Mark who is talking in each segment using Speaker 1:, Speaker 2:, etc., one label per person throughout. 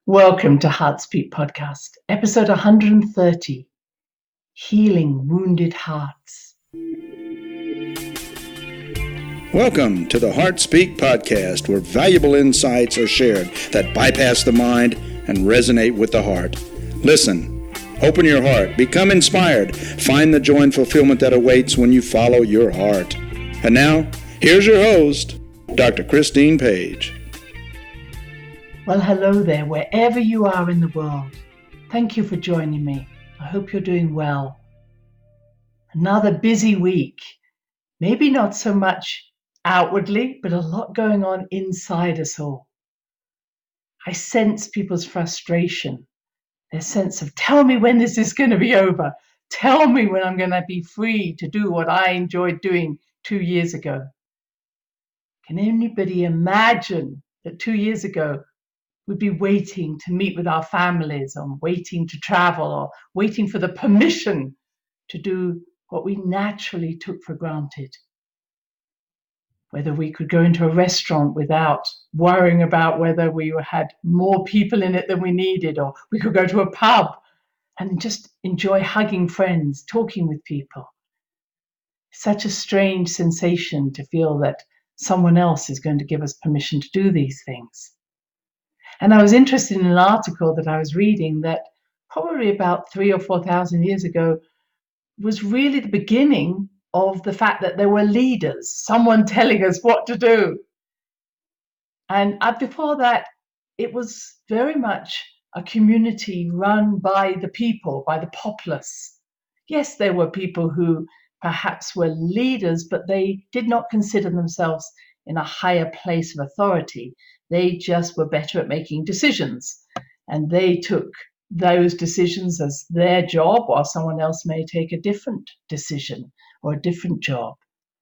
Speaker 1: Welcome to Heartspeak Podcast, episode 130, Healing Wounded Hearts.
Speaker 2: Welcome to the Heartspeak Podcast, where valuable insights are shared that bypass the mind and resonate with the heart. Listen, open your heart, become inspired, find the joy and fulfillment that awaits when you follow your heart. And now, here's your host, Dr. Christine Page.
Speaker 1: Well, hello there, wherever you are in the world. Thank you for joining me. I hope you're doing well. Another busy week. Maybe not so much outwardly, but a lot going on inside us all. I sense people's frustration, their sense of, tell me when this is going to be over. Tell me when I'm going to be free to do what I enjoyed doing 2 years ago. Can anybody imagine that 2 years ago we'd be waiting to meet with our families, or waiting to travel, or waiting for the permission to do what we naturally took for granted? Whether we could go into a restaurant without worrying about whether we had more people in it than we needed, or we could go to a pub and just enjoy hugging friends, talking with people. Such a strange sensation to feel that someone else is going to give us permission to do these things. And I was interested in an article that I was reading that probably about 3,000 or 4,000 years ago was really the beginning of the fact that there were leaders, someone telling us what to do. And before that, it was very much a community run by the people, by the populace. Yes, there were people who perhaps were leaders, but they did not consider themselves in a higher place of authority. They just were better at making decisions, and they took those decisions as their job, while someone else may take a different decision or a different job.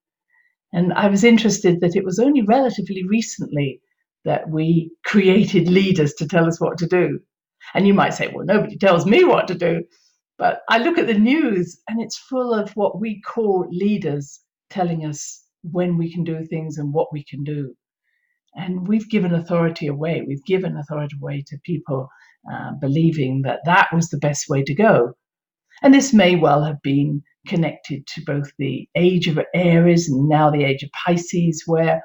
Speaker 1: And I was interested that it was only relatively recently that we created leaders to tell us what to do. And you might say, well, nobody tells me what to do. But I look at the news and it's full of what we call leaders telling us when we can do things and what we can do. And we've given authority away. We've given authority away to people believing that that was the best way to go. And this may well have been connected to both the age of Aries and now the age of Pisces, where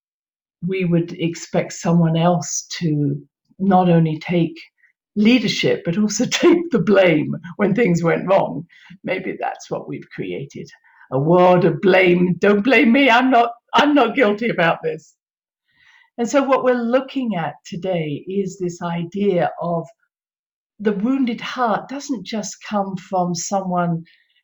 Speaker 1: we would expect someone else to not only take leadership, but also take the blame when things went wrong. Maybe that's what we've created. A world of blame. Don't blame me. I'm not guilty about this. And so what we're looking at today is this idea of the wounded heart doesn't just come from someone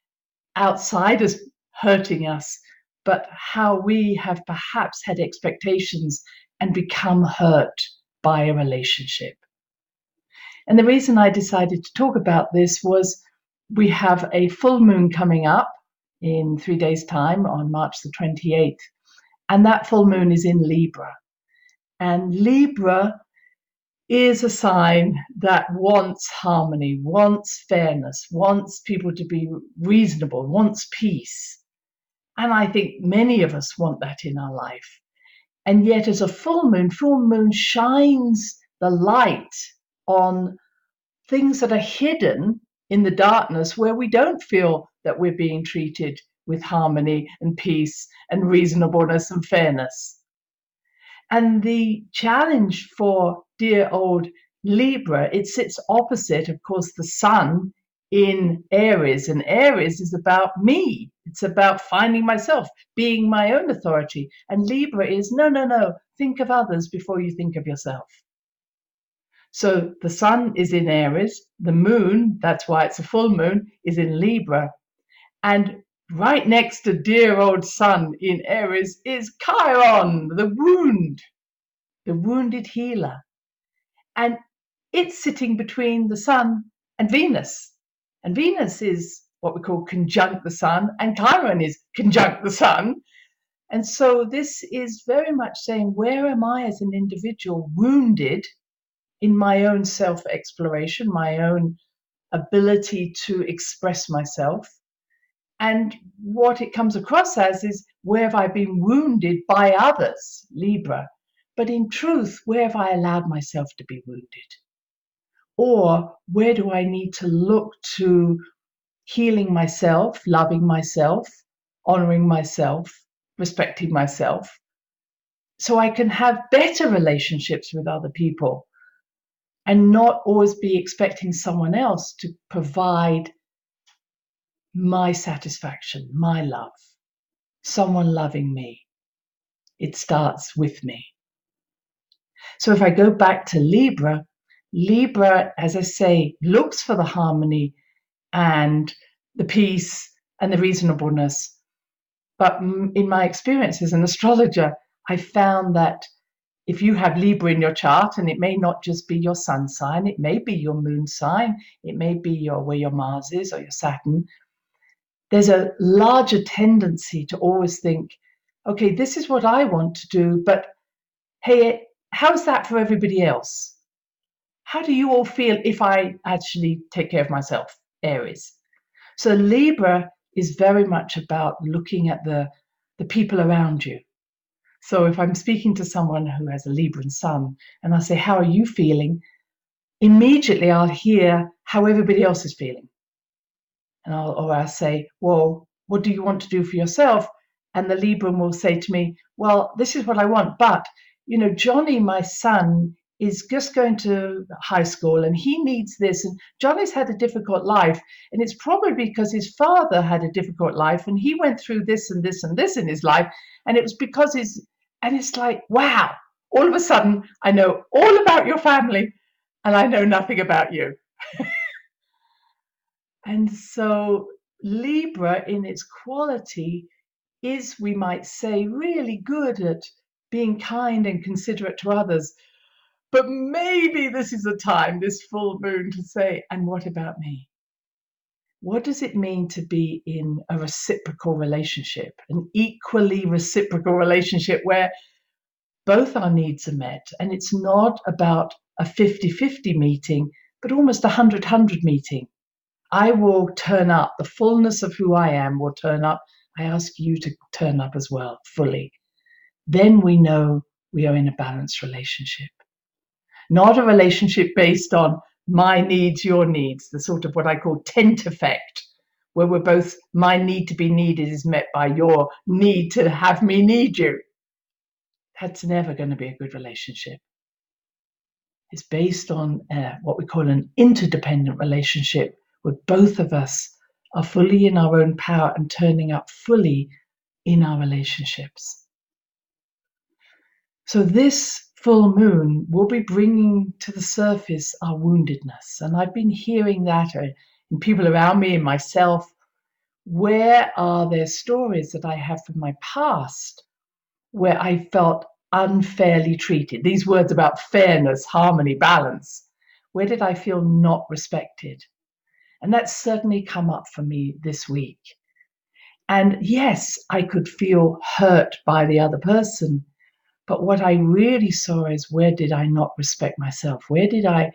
Speaker 1: outside us hurting us, but how we have perhaps had expectations and become hurt by a relationship. And the reason I decided to talk about this was we have a full moon coming up in 3 days' time on March the 28th. And that full moon is in Libra. And Libra is a sign that wants harmony, wants fairness, wants people to be reasonable, wants peace. And I think many of us want that in our life. And yet as a full moon shines the light on things that are hidden in the darkness, where we don't feel that we're being treated with harmony and peace and reasonableness and fairness. And the challenge for dear old Libra, it sits opposite, of course, the sun in Aries. And Aries is about me. It's about finding myself, being my own authority. And Libra is, no, think of others before you think of yourself. So the sun is in Aries, the moon, that's why it's a full moon, is in Libra. And right next to dear old sun in Aries is Chiron, the wounded healer. And it's sitting between the sun and Venus. And Venus is what we call conjunct the sun, and Chiron is conjunct the sun. And so this is very much saying, where am I as an individual wounded in my own self-exploration, my own ability to express myself? And what it comes across as is, where have I been wounded by others, Libra? But in truth, where have I allowed myself to be wounded? Or where do I need to look to healing myself, loving myself, honoring myself, respecting myself, so I can have better relationships with other people and not always be expecting someone else to provide my satisfaction, my love, someone loving me. It starts with me. So if I go back to Libra, as I say, looks for the harmony and the peace and the reasonableness. But in my experience as an astrologer, I found that if you have Libra in your chart, and it may not just be your sun sign, it may be your moon sign, it may be where your Mars is or your Saturn, there's a larger tendency to always think, okay, this is what I want to do, but hey, how's that for everybody else? How do you all feel if I actually take care of myself, Aries? So Libra is very much about looking at the people around you. So if I'm speaking to someone who has a Libran sun and I say, how are you feeling? Immediately I'll hear how everybody else is feeling. And I'll say, well, what do you want to do for yourself? And the Libran will say to me, well, this is what I want. But, Johnny, my son, is just going to high school and he needs this. And Johnny's had a difficult life. And it's probably because his father had a difficult life and he went through this and this and this in his life. And it was because and it's like, wow, all of a sudden I know all about your family and I know nothing about you. And so Libra in its quality is, we might say, really good at being kind and considerate to others. But maybe this is a time, this full moon, to say, and what about me? What does it mean to be in a reciprocal relationship, an equally reciprocal relationship where both our needs are met? And it's not about a 50-50 meeting, but almost a 100-100 meeting. I will turn up. The fullness of who I am will turn up. I ask you to turn up as well, fully. Then we know we are in a balanced relationship. Not a relationship based on my needs, your needs, the sort of what I call tent effect, where we're both, my need to be needed is met by your need to have me need you. That's never going to be a good relationship. It's based on what we call an interdependent relationship, where both of us are fully in our own power and turning up fully in our relationships. So this full moon will be bringing to the surface our woundedness. And I've been hearing that in people around me and myself. Where are there stories that I have from my past where I felt unfairly treated? These words about fairness, harmony, balance. Where did I feel not respected? And that's certainly come up for me this week. And yes, I could feel hurt by the other person. But what I really saw is, where did I not respect myself? Where did I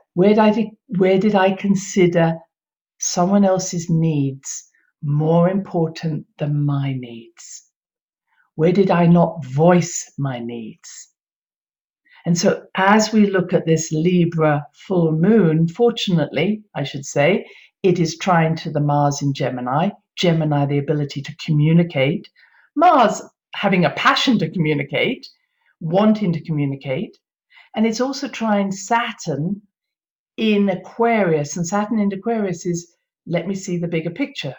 Speaker 1: consider someone else's needs more important than my needs? Where did I not voice my needs? And so as we look at this Libra full moon, fortunately, I should say, it is trine to the Mars in Gemini. Gemini, the ability to communicate. Mars having a passion to communicate, wanting to communicate. And it's also trine Saturn in Aquarius. And Saturn in Aquarius is, let me see the bigger picture.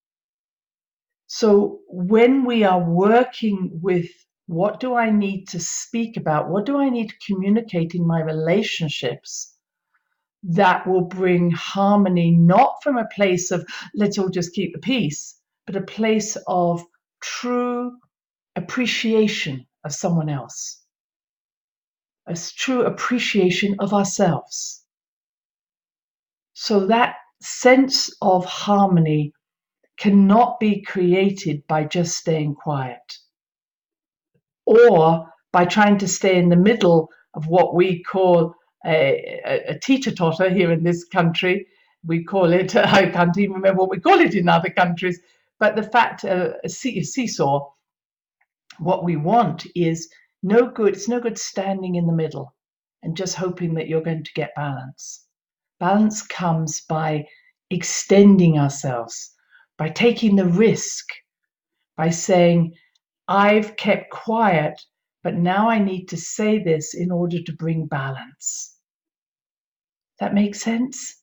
Speaker 1: So when we are working with, what do I need to speak about? What do I need to communicate in my relationships that will bring harmony, not from a place of let's all just keep the peace, but a place of true appreciation of someone else, a true appreciation of ourselves. So that sense of harmony cannot be created by just staying quiet or by trying to stay in the middle of what we call a teeter-totter here in this country. We call it, I can't even remember what we call it in other countries, but the fact, a seesaw, what we want is no good. It's no good standing in the middle and just hoping that you're going to get balance. Balance comes by extending ourselves, by taking the risk, by saying, I've kept quiet, but now I need to say this in order to bring balance. That makes sense?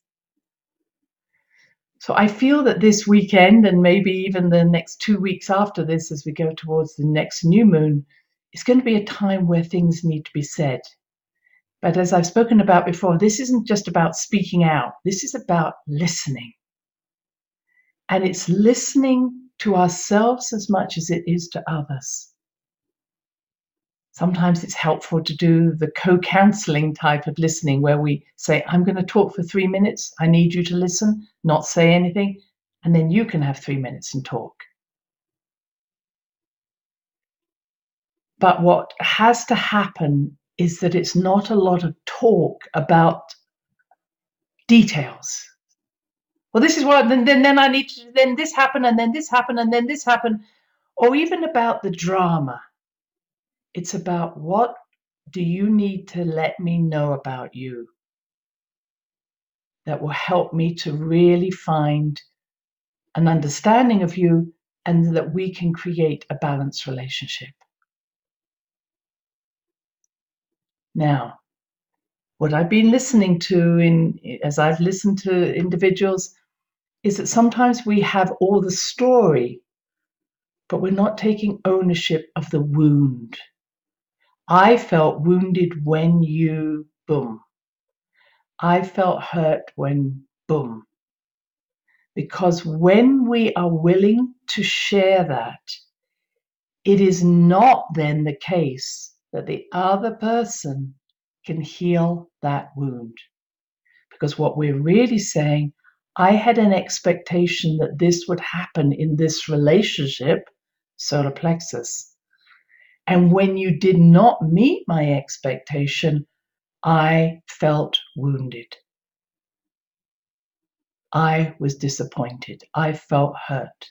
Speaker 1: So I feel that this weekend, and maybe even the next 2 weeks after this, as we go towards the next new moon, is going to be a time where things need to be said. But as I've spoken about before, this isn't just about speaking out. This is about listening. And it's listening to ourselves as much as it is to others. Sometimes it's helpful to do the co-counseling type of listening where we say, I'm going to talk for 3 minutes. I need you to listen, not say anything. And then you can have 3 minutes and talk. But what has to happen is that it's not a lot of talk about details. Well, this is what, then I need to, then this happened, and then this happened, and then this happened. Or even about the drama. It's about, what do you need to let me know about you that will help me to really find an understanding of you and that we can create a balanced relationship. Now, what I've been listening to as I've listened to individuals is that sometimes we have all the story, but we're not taking ownership of the wound. I felt wounded when you, boom. I felt hurt when, boom. Because when we are willing to share that, it is not then the case that the other person can heal that wound. Because what we're really saying, I had an expectation that this would happen in this relationship, solar plexus. And when you did not meet my expectation, I felt wounded. I was disappointed. I felt hurt.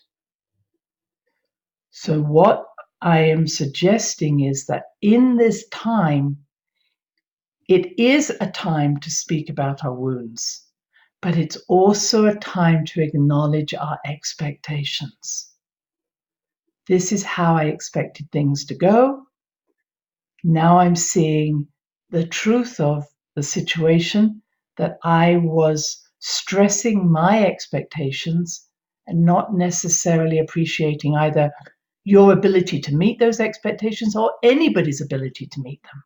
Speaker 1: So what I am suggesting is that in this time, it is a time to speak about our wounds, but it's also a time to acknowledge our expectations. This is how I expected things to go. Now I'm seeing the truth of the situation, that I was stressing my expectations and not necessarily appreciating either your ability to meet those expectations or anybody's ability to meet them.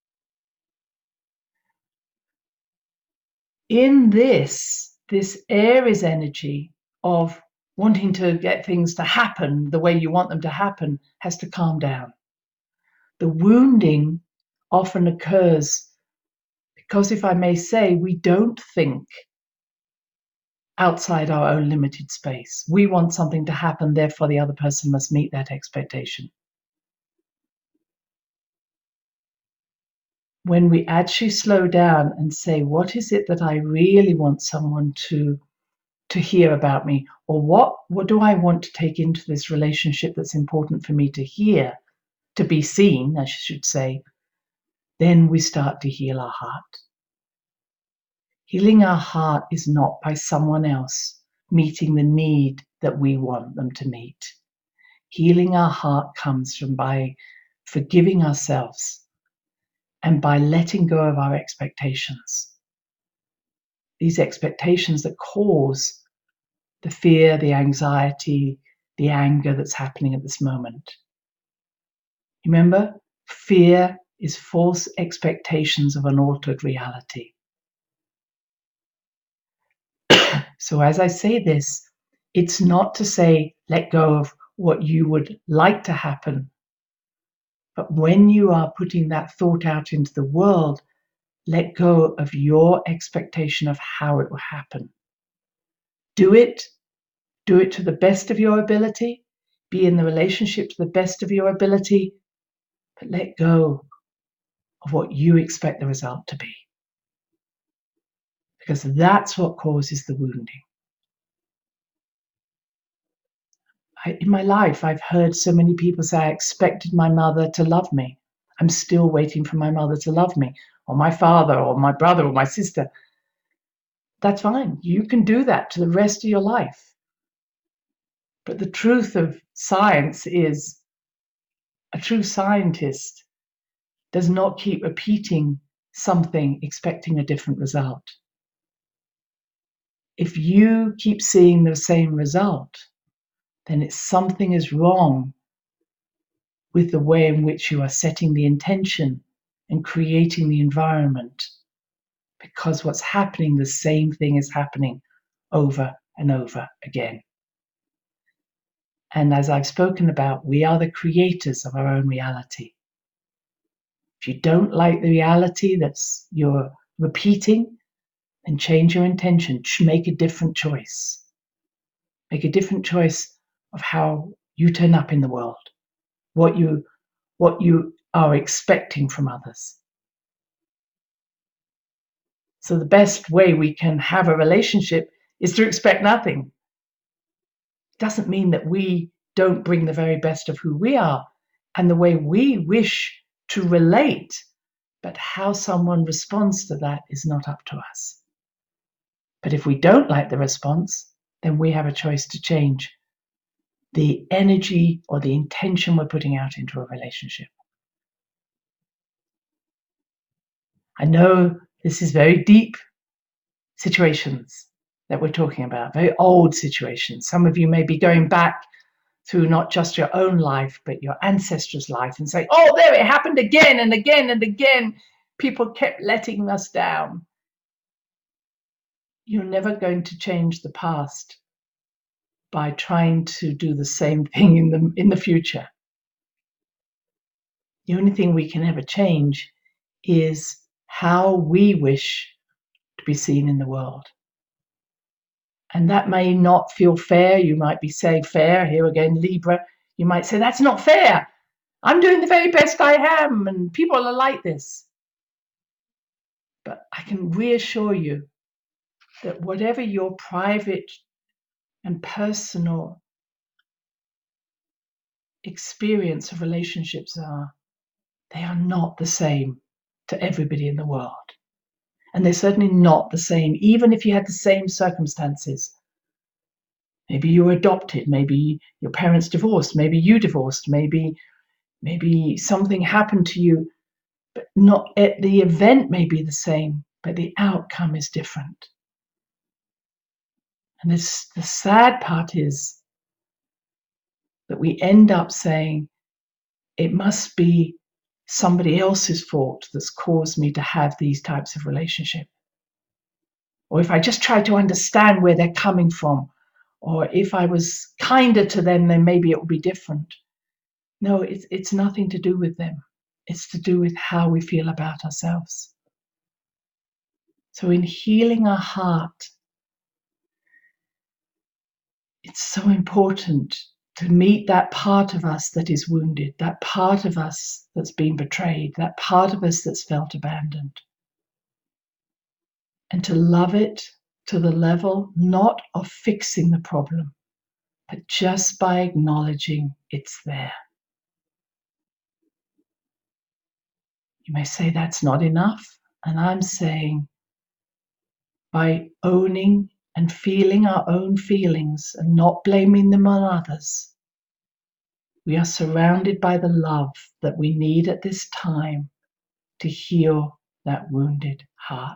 Speaker 1: In this Aries energy of wanting to get things to happen the way you want them to happen has to calm down. The wounding often occurs because, if I may say, we don't think outside our own limited space. We want something to happen, therefore the other person must meet that expectation. When we actually slow down and say, what is it that I really want someone to hear about me? Or what do I want to take into this relationship that's important for me to hear, to be seen, I should say, then we start to heal our heart. Healing our heart is not by someone else meeting the need that we want them to meet. Healing our heart comes from by forgiving ourselves and by letting go of our expectations. These expectations that cause the fear, the anxiety, the anger that's happening at this moment. Remember, fear is false expectations of an altered reality. So as I say this, it's not to say let go of what you would like to happen. But when you are putting that thought out into the world, let go of your expectation of how it will happen. Do it to the best of your ability, be in the relationship to the best of your ability, but let go of what you expect the result to be. Because that's what causes the wounding. In my life, I've heard so many people say, I expected my mother to love me. I'm still waiting for my mother to love me, or my father, or my brother, or my sister. That's fine. You can do that to the rest of your life. But the truth of science is a true scientist does not keep repeating something expecting a different result. If you keep seeing the same result, then it's something is wrong with the way in which you are setting the intention and creating the environment, because what's happening, the same thing is happening over and over again. And as I've spoken about, we are the creators of our own reality. If you don't like the reality that's you're repeating, then change your intention. Make a different choice. Make a different choice of how you turn up in the world, what you are expecting from others. So the best way we can have a relationship is to expect nothing. It doesn't mean that we don't bring the very best of who we are and the way we wish to relate, but how someone responds to that is not up to us. But if we don't like the response, then we have a choice to change the energy or the intention we're putting out into a relationship. I know this is very deep situations that we're talking about, very old situations. Some of you may be going back through not just your own life, but your ancestors' life and say, oh, there it happened again and again and again. People kept letting us down. You're never going to change the past by trying to do the same thing in the future. The only thing we can ever change is how we wish to be seen in the world. And that may not feel fair. You might be saying fair, here again, Libra. You might say, that's not fair. I'm doing the very best I am, and people are like this. But I can reassure you that whatever your private and personal experience of relationships are, they are not the same to everybody in the world. And they're certainly not the same, even if you had the same circumstances. Maybe you were adopted, maybe your parents divorced, maybe you divorced, maybe something happened to you, but not the event may be the same, but the outcome is different. And the sad part is that we end up saying, it must be somebody else's fault that's caused me to have these types of relationships. Or if I just try to understand where they're coming from, or if I was kinder to them, then maybe it would be different. No, it's nothing to do with them. It's to do with how we feel about ourselves. So in healing our heart, it's so important to meet that part of us that is wounded, that part of us that's been betrayed, that part of us that's felt abandoned. And to love it to the level not of fixing the problem, but just by acknowledging it's there. You may say that's not enough, and I'm saying by owning and feeling our own feelings and not blaming them on others, we are surrounded by the love that we need at this time to heal that wounded heart.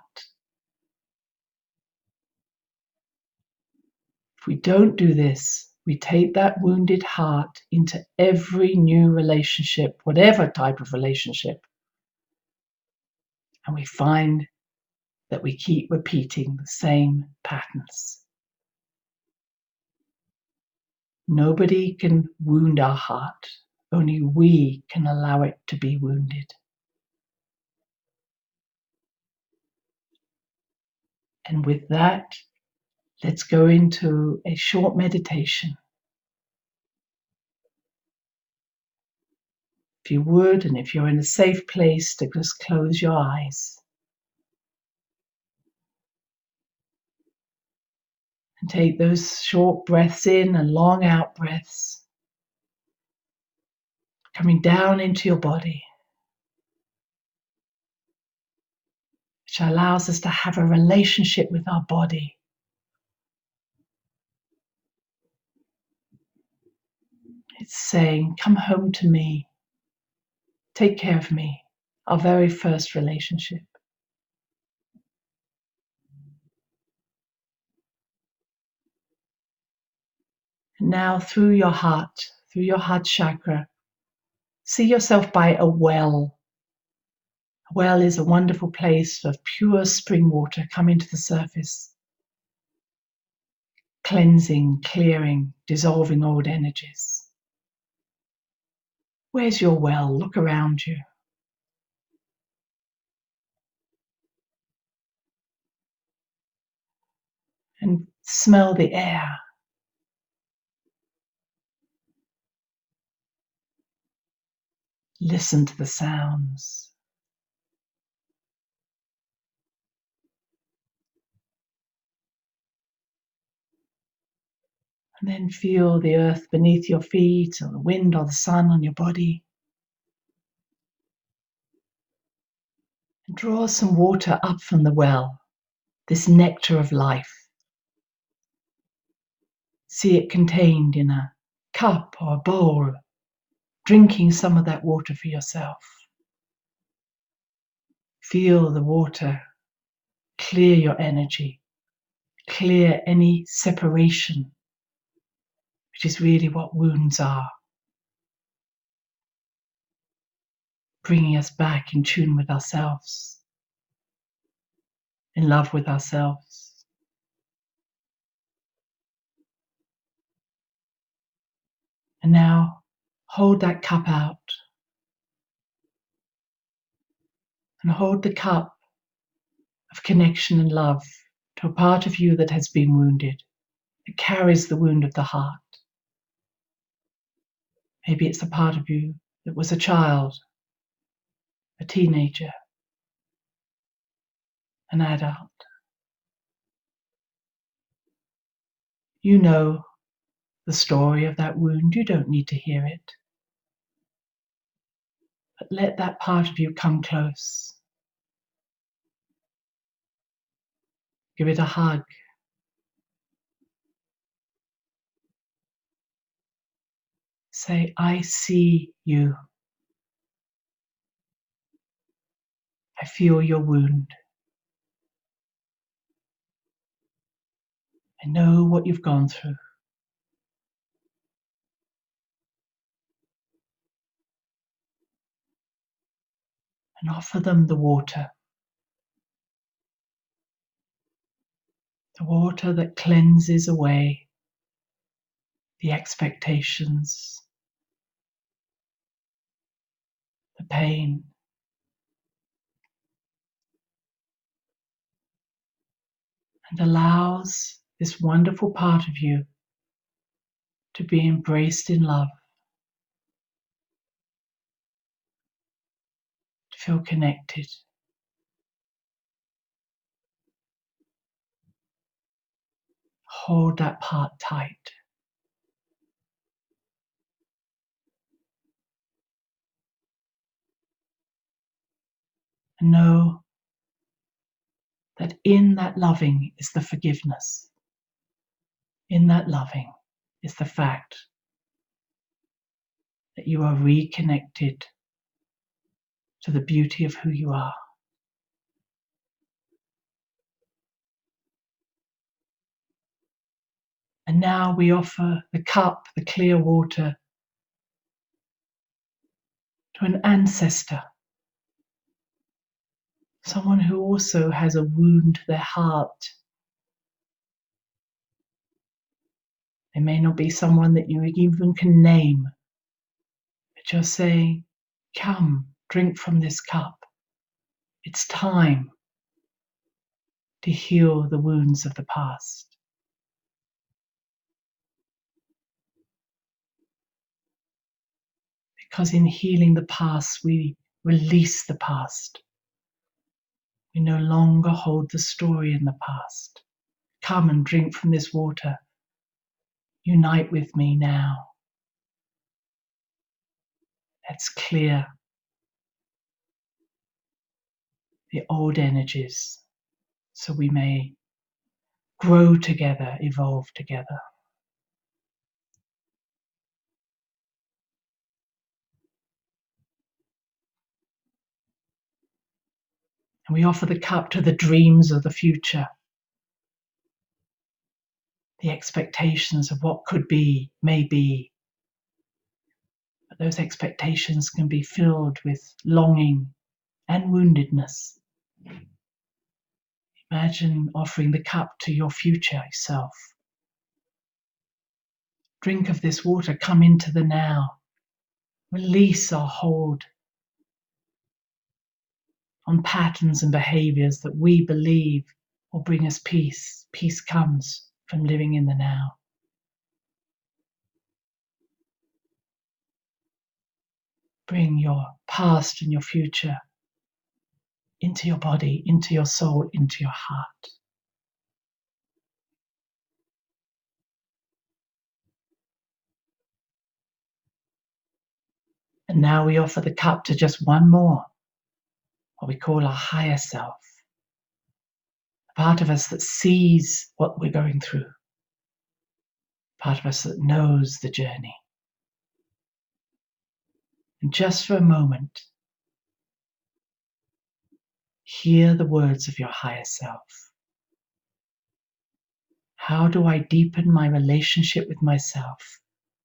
Speaker 1: If we don't do this, we take that wounded heart into every new relationship, whatever type of relationship, and we find that we keep repeating the same patterns. Nobody can wound our heart. Only we can allow it to be wounded. And with that, let's go into a short meditation. If you would, and if you're in a safe place, to just close your eyes. And take those short breaths in and long out breaths, coming down into your body. which allows us to have a relationship with our body. It's saying, come home to me, take care of me, our very first relationship. And now through your heart chakra, see yourself by a well. A well is a wonderful place of pure spring water coming to the surface, cleansing, clearing, dissolving old energies. Where's your well? Look around you. And smell the air. Listen to the sounds. And then feel the earth beneath your feet, or the wind or the sun on your body. And draw some water up from the well, this nectar of life. See it contained in a cup or a bowl, drinking some of that water for yourself. Feel the water clear your energy, clear any separation, which is really what wounds are. Bringing us back in tune with ourselves, in love with ourselves. And now hold that cup out. And hold the cup of connection and love to a part of you that has been wounded, that carries the wound of the heart. Maybe it's a part of you that was a child, a teenager, an adult. You know the story of that wound. You don't need to hear it. But let that part of you come close. Give it a hug. Say, I see you. I feel your wound. I know what you've gone through. And offer them the water. The water that cleanses away the expectations, the pain. And allows this wonderful part of you to be embraced in love, to feel connected. Hold that part tight. And know that in that loving is the forgiveness. In that loving is the fact that you are reconnected to the beauty of who you are. And now we offer the cup, the clear water, to an ancestor, someone who also has a wound to their heart. They may not be someone that you even can name, but you're saying, come, drink from this cup. It's time to heal the wounds of the past. Because in healing the past, we release the past. We no longer hold the story in the past. Come and drink from this water. Unite with me now. Let's clear the old energies, so we may grow together, evolve together. And we offer the cup to the dreams of the future, the expectations of what could be, may be. But those expectations can be filled with longing and woundedness. Imagine offering the cup to your future self. Drink of this water, come into the now. Release our hold on patterns and behaviors that we believe will bring us peace. Peace comes from living in the now. Bring your past and your future into your body, into your soul, into your heart. And now we offer the cup to just one more, what we call our higher self, a part of us that sees what we're going through, a part of us that knows the journey. And just for a moment, hear the words of your higher self. How do I deepen my relationship with myself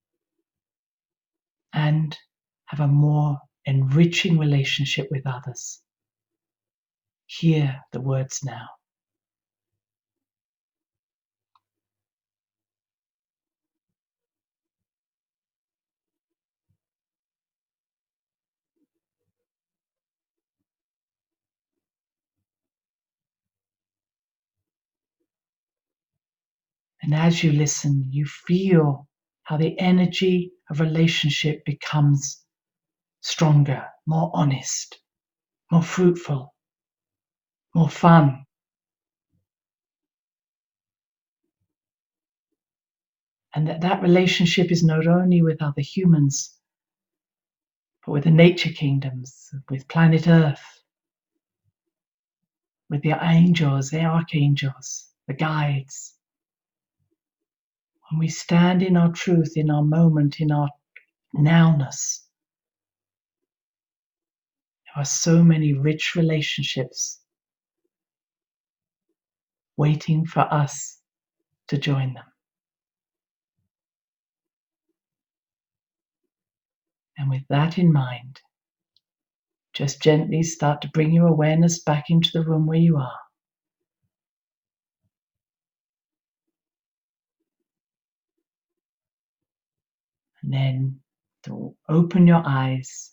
Speaker 1: and have a more enriching relationship with others? Hear the words now. And as you listen, you feel how the energy of relationship becomes stronger, more honest, more fruitful, more fun. And that relationship is not only with other humans, but with the nature kingdoms, with planet Earth, with the angels, the archangels, the guides. When we stand in our truth, in our moment, in our nowness, there are so many rich relationships waiting for us to join them. And with that in mind, just gently start to bring your awareness back into the room where you are. And then to open your eyes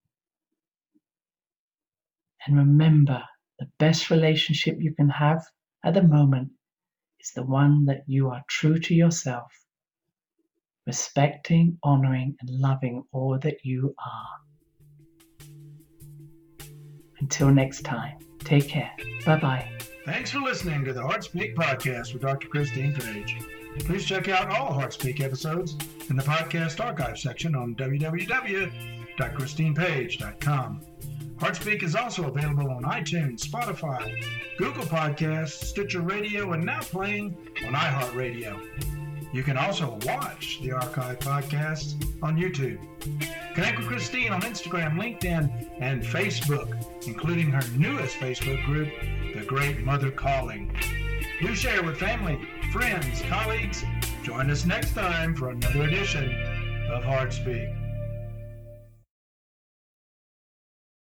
Speaker 1: and remember the best relationship you can have at the moment is the one that you are true to yourself, respecting, honoring, and loving all that you are. Until next time, take care. Bye-bye.
Speaker 2: Thanks for listening to the HeartSpeak Podcast with Dr. Christine Page. Please check out all HeartSpeak episodes in the podcast archive section on www.christinepage.com. HeartSpeak is also available on iTunes, Spotify, Google Podcasts, Stitcher Radio, and now playing on iHeartRadio. You can also watch the archive podcasts on YouTube. Connect with Christine on Instagram, LinkedIn, and Facebook, including her newest Facebook group, The Great Mother Calling. Do share with family, friends, colleagues. Join us next time for another edition of HeartSpeak.